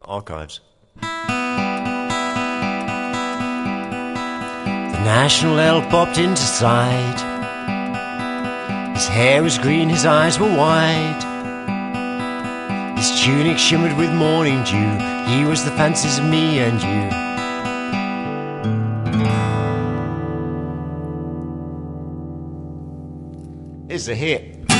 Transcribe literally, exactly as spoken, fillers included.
archives. The National elk popped into sight. His hair was green, his eyes were wide. His tunic shimmered with morning dew. He was the fancies of me and you. It's a hit.